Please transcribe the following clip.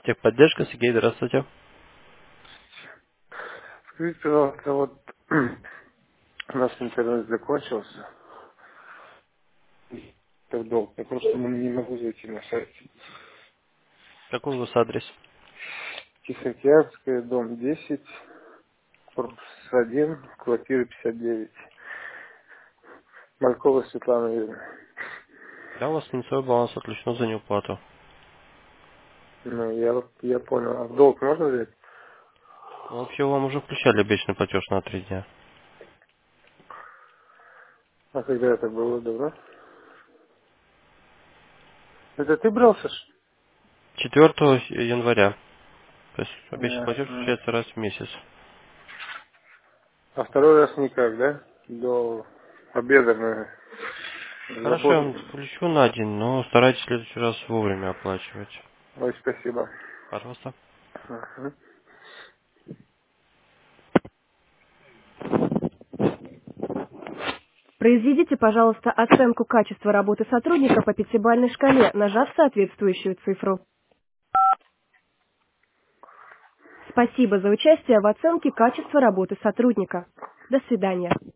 Техподдержка, Сергей, здравствуйте. Скажите, пожалуйста, вот у нас интернет закончился, это долг. Я просто не могу зайти на сайт. Какой у вас адрес? Тихоокеанская, дом 10, корпус 1, квартира 59. Малькова Светлана Юрьевна. Да, у вас минусовой баланс отключен за неуплату. Ну, я понял. А в долг можно взять? Ну, вообще, вам уже включали обещанный платеж на 3 дня. А когда это было, давно? Это ты брал, Саш? 4 января. То есть обещанный платеж Ясно. включается раз в месяц. А второй раз никак, да? До обеда мы Хорошо, я вам заботу. включу на день, но старайтесь в следующий раз вовремя оплачивать. Ой, спасибо. Пожалуйста. Ага. Произведите, пожалуйста, оценку качества работы сотрудника по пятибалльной шкале, нажав соответствующую цифру. Спасибо за участие в оценке качества работы сотрудника. До свидания.